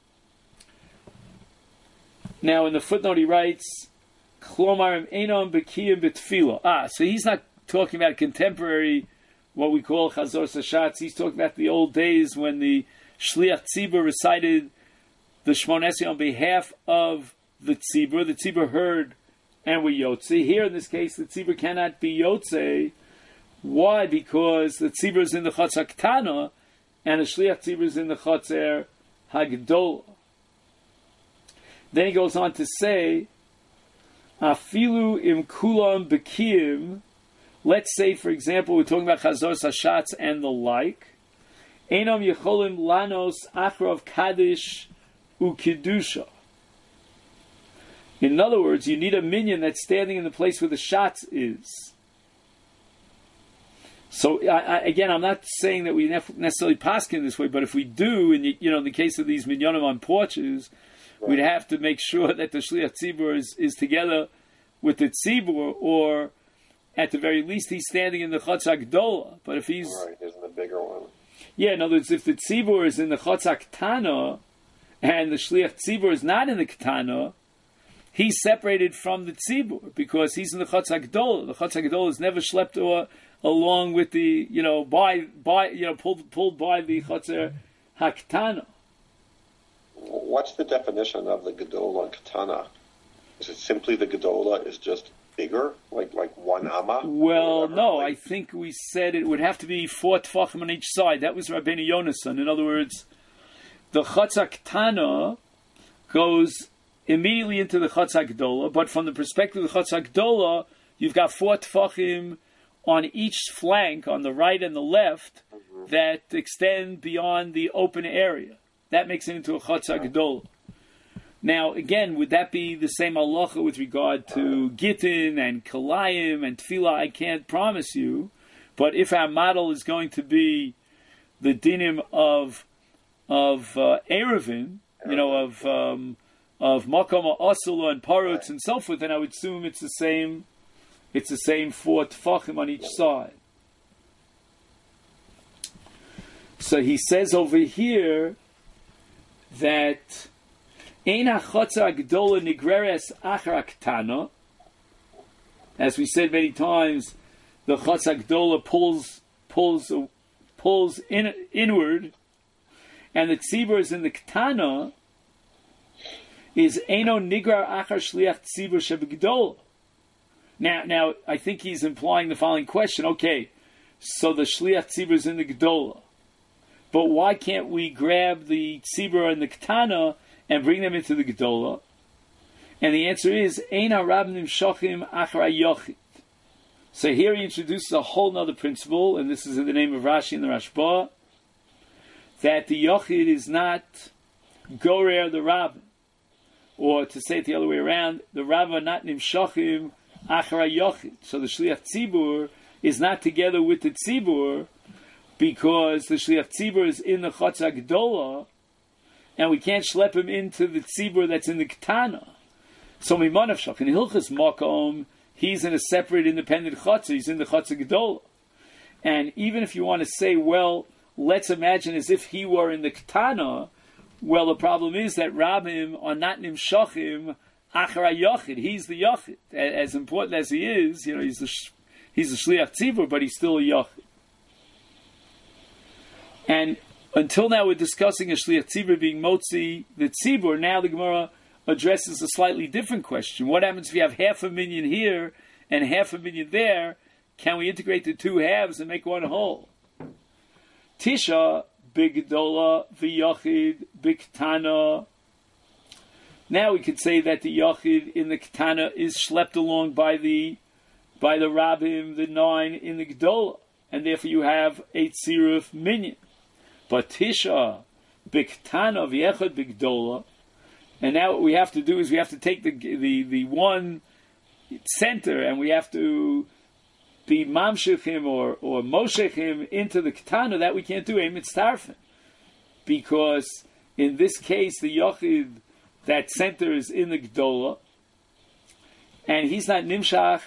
Now, in the footnote, he writes, Chlomarim Einom Bekiyim B'Tfila. So he's not talking about contemporary, what we call Chazor Sashatz. He's talking about the old days when the Shliach Tzibur recited the Shmon Esrei on behalf of the Tzibur heard and were Yotze. Here in this case, the Tzibur cannot be Yotze. Why? Because the Tzibur is in the Chatzar Ketana and the Shliach Tzibur is in the Chatzar HaGdola. Then he goes on to say, Afilu im kulam bekiyim. Let's say, for example, we're talking about Chazor Sashatz and the like. Einam yecholim lanos achrav kaddish ukidusha. In other words, you need a minyan that's standing in the place where the shatz is. So, again, I'm not saying that we necessarily paskin this way, but if we do, in the case of these minyanim on porches, we'd have to make sure that the Shliach Tzibur is together with the Tzibur, or at the very least, he's standing in the Chatzar Gdola. But if he's... Right, isn't the bigger one. Yeah, in other words, if the Tzibur is in the Chatzar Ketana, and the Shliach Tzibur is not in the Ketana, he's separated from the Tzibur, because he's in the Chatzar Gdola. The Chatzar Gdola is never schlepped along with the, pulled by the Chatzar HaKetana. What's the definition of the Gedola and Ketana? Is it simply the Gedola is just bigger, like one amma? Well, no, I think we said it would have to be 4 tefachim on each side. That was Rabbeinu Yonasan. In other words, the Chatzar Ketana goes immediately into the Chatzar Gdola, but from the perspective of the Chatzar Gdola, you've got 4 tefachim on each flank, on the right and the left, that extend beyond the open area. That makes it into a Chatzar Gdola. Now, again, would that be the same halacha with regard to Gittin and Kalayim and Tefillah? I can't promise you. But if our model is going to be the dinim of Erevin, of Makom Asula and Parutz and so forth, then I would assume it's the same 4 tefachim on each side. So he says over here that Ein HaChatzar HaGdola Nigreres Achar HaKetana. As we said many times, the Chatzar HaGdola pulls inward, and the tzibur is in the ketana, is Eino Nigrar Achar Shliach Tzibur Shebegdola. Now, I think he's implying the following question. Okay, so the Shliach Tzibur is in the Gedola, but why can't we grab the Tzibur and the Ketana and bring them into the Gedola? And the answer is Ein HaRab Nimshachim Achar HaYochid. So here he introduces a whole other principle, and this is in the name of Rashi and the Rashba, that the Yochid is not Gorer the Rabbin. Or to say it the other way around, the Rabbah not Nimshachim Achar HaYochid. So the Shliach Tzibur is not together with the Tzibur because the Shliach Tzibur is in the Chotz HaGedola and we can't schlep him into the Tzibur that's in the Ketana. So Mimanav Shach, in Hilchas Makom, he's in a separate independent Chotz, he's in the Chotz HaGedola. And even if you want to say, well, let's imagine as if he were in the Ketana, well, the problem is that Rabbim are not Nimshachim Achar HaYochid. He's the Yochid. As important as he is, he's the Shliach Tzibur, but he's still a Yochid. And until now we're discussing a Shliach Tzibur being Motzi, the Tzibur. Now the Gemara addresses a slightly different question. What happens if you have 500,000 here and 500,000 there? Can we integrate the two halves and make one whole? Tisha B'Gedola v'Yochid B'Ktana. Now we could say that the Yochid in the Ketana is schlepped along by the Rabbim, the 9 in the Gedola, and therefore you have 8 Tziruf minyan. But Tisha B'Ktana v'Yechad B'Gedola, and now what we have to do is we have to take the one center and we have to be mamshechim or moshechim into the ketana. That we can't do emet starfin, because in this case the yochid, that center is in the gedola, and he's not nimshach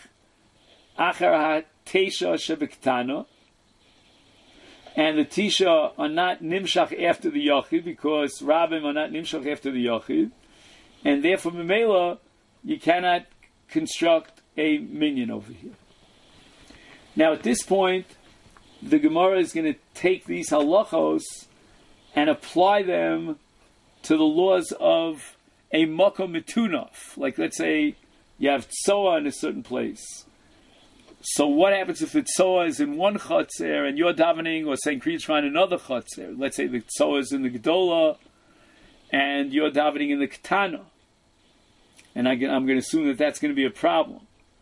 achar ha-teisha shebeketana, and the tisha are not nimshach after the yochid because rabbim are not nimshach after the yochid, and therefore memela you cannot construct a minyan over here. Now, at this point, the Gemara is going to take these halachos and apply them to the laws of a makom mitunaf. Like, let's say you have tzoa in a certain place. So, what happens if the tzoa is in one chotzer and you're davening or saying Kriyat Shema in another chotzer? Let's say the tzoa is in the gedola and you're davening in the ketana. And I'm going to assume that that's going to be a problem.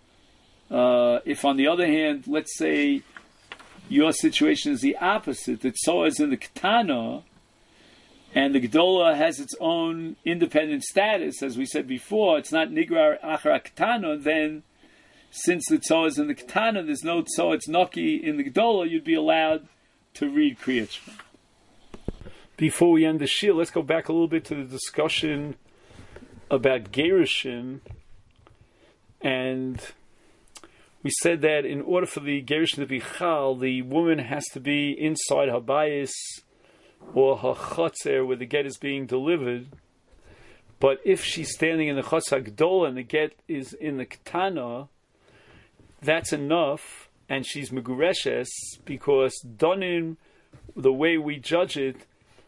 If on the other hand, let's say your situation is the opposite, the tzoa is in the ketana, and the gedola has its own independent status, as we said before, it's not nigrar achar ketana, then since the tzoa is in the ketana, there's no tzoa, it's noki in the gedola, you'd be allowed to read Kriyat Shema. Before we end the shir, let's go back a little bit to the discussion about gerushin, and we said that in order for the gerushin to be chal, the woman has to be inside her bayis or her chotzer where the get is being delivered. But if she's standing in the chotzer gdola and the get is in the ketana, that's enough, and she's megureshes, because donim, the way we judge it,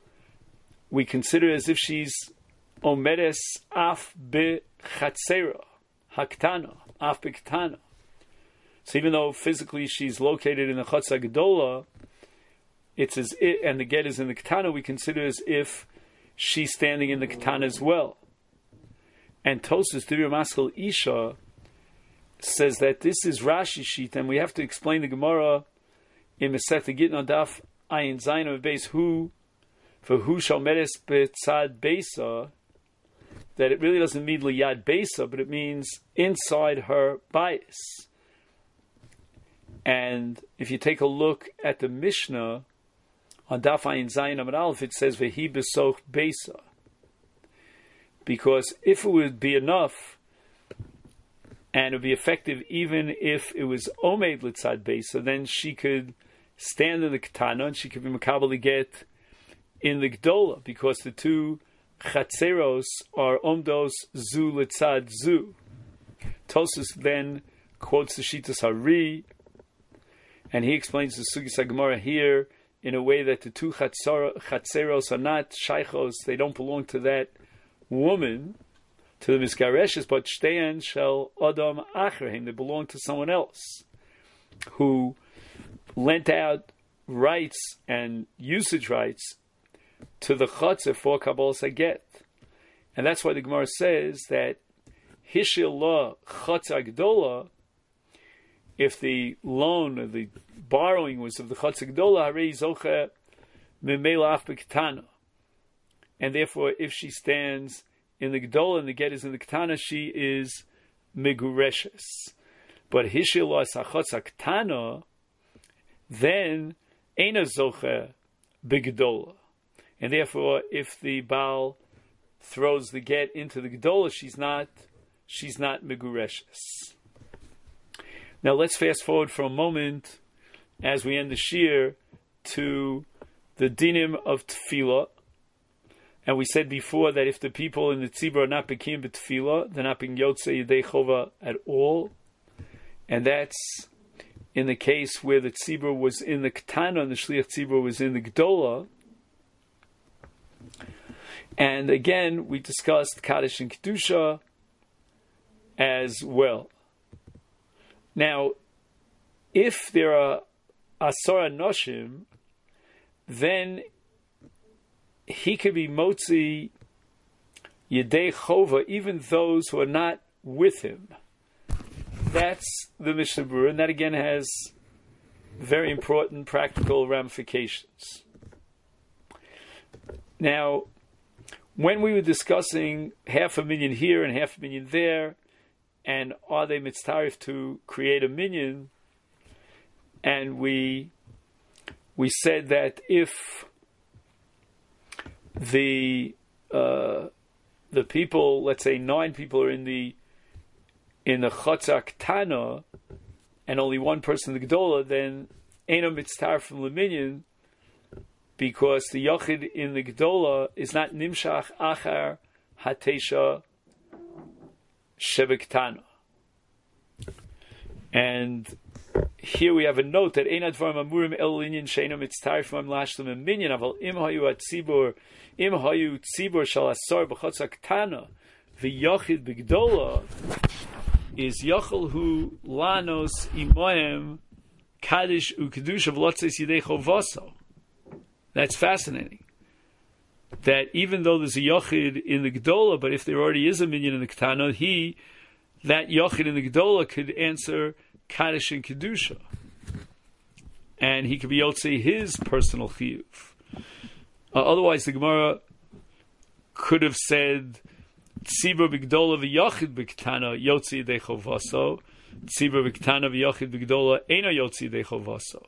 we consider as if she's omedes af be chatzera haktana, af be ketana. So even though physically she's located in the Chotz HaGedola, it's as if, and the get is in the Ketana, we consider as if she's standing in the Ketana as well. And Tosfos Dibur Maskal Isha says that this is Rashi sheet, and we have to explain the Gemara in Masechta Gittin Daf Ayin Zayin of Beis Hu, for Hu Shal Meres Betzad Beisa, that it really doesn't mean Liyad Beisa, but it means inside her bias. And if you take a look at the Mishnah on Daf Ayin Zayin Amud Aleph, it says Vehi Besoch Beisa, because if it would be enough and it would be effective even if it was Omeid Litzad Beisa, then she could stand in the Ketana and she could be Makabali get in the Gdola, because the two Chatzeros are Omdos Zu Litzad Zu. Tosfos then quotes the Shitas Hari, and he explains the Sugis HaGemara here in a way that the two chatzeros are not shaychos, they don't belong to that woman, to the misgareshes, but shtein shel adam achreim, they belong to someone else who lent out rights and usage rights to the chatzer for Kabbalas Haget. And that's why the Gemara says that Hishil la chatzer gdola, if the loan or the borrowing was of the chatzer gdola, harei zocha memela af b'ketana, and therefore if she stands in the gdola and the get is in the ketana, she is megureshes. But Hishil la chatzer ketana, then eina zocha b'gdola, and therefore if the Baal throws the get into the gdola, she's not megureshes. Now let's fast forward for a moment as we end the shir to the dinim of tefillah. And we said before that if the people in the tzibur are not bekim b'tefillah, they're not being yotzei yedei chova at all. And that's in the case where the tzibur was in the ketana and the shliach tzibur was in the gdola. And again, we discussed Kaddish and Kedusha as well. Now, if there are Asara Noshim, then he could be Motzi Yedei Chova, even those who are not with him. That's the Mishnah Berurah, and that again has very important practical ramifications. Now, when we were discussing 500,000 here and 500,000 there, and are they mitztarif to create a minyan, and we said that if the people, let's say 9 people are in the Chatzah Ketana, and only one person in the Gedola, then Eino mitztarif from the minyan, because the Yochid in the Gedola is not Nimshach Achar Hatesha Shebektana. And here we have a note that Ein advarim amurim el linyan sheina mitztarif mam lashlam minyan aval im hayu tzibur shal asar b'chotza ktana v'yochid b'gdola is yochel hu lanos imohem kaddish u'kedusha v'lotzes yidei chovaso. That's fascinating. That even though there's a yochid in the gdola, but if there already is a minyan in the ketana, that yochid in the gdola could answer kaddish and kedusha, and he could be yotzei his personal chiyuv. Otherwise, the Gemara could have said tzibur b'gdola v'yochid b'ketana yotzei yedei chovaso, tzibur b'ketana v'yochid b'gdola eino yotzei yedei chovaso.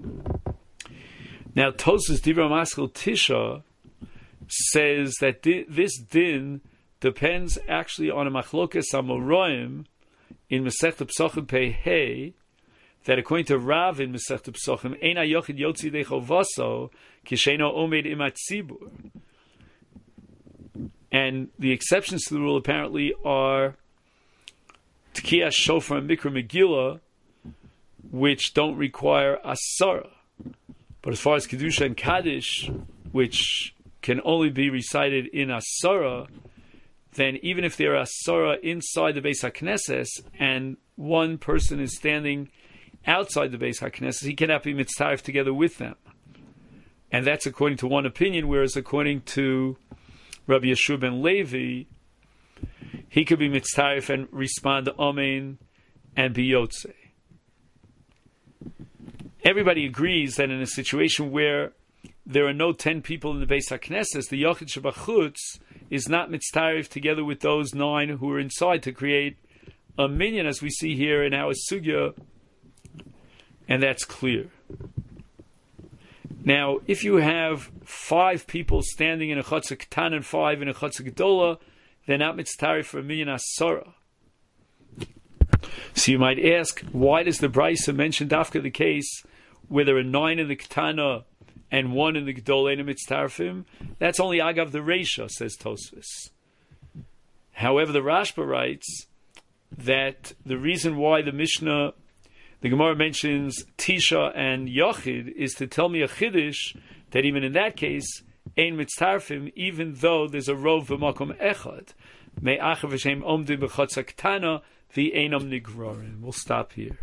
Now, Tosfos Divrei Maskil Tisha says that this din depends actually on a machlokas amoraim in Masechta Pesachim Pei Hey, that according to Rav in Masechta Pesachim, Ein HaYochid Yotzi Yedei Chovaso Kisheino Omed Imat Tzibur. And the exceptions to the rule apparently are Tkiyah, Shofar, and Mikra Megillah, which don't require Asara. But as far as Kedusha and Kaddish, which can only be recited in Asara, then even if there are Asara inside the Beis HaKnesses and one person is standing outside the Beis HaKnesses, he cannot be mitztarif together with them. And that's according to one opinion, whereas according to Rabbi Yeshua ben Levi, he could be mitztarif and respond to Amen and be Yotzei. Everybody agrees that in a situation where there are no 10 people in the Beis HaKnesses, the Yochid Shebachutz is not mitztarif together with those 9 who are inside to create a minyan, as we see here in our sugya, and that's clear. Now, if you have 5 people standing in a Chatzah Ketan and 5 in a Chatzah Gedola, they're not mitztarif for a minyan asara. So you might ask, why does the Brisa mention Dafka the case where there are 9 in the Ketana and 1 in the Gedola and mitztarfim? That's only Agav the Reisha, says Tosfos. However, the Rashba writes that the reason why the Mishnah the Gemara mentions Tisha and Yochid is to tell me a Chiddush that even in that case, Ein Mitztarfim, even though there's a Rov v'makom Echad. Me'achav v'shem omdim b'chotza ktana v'einam nigrorim. We'll stop here.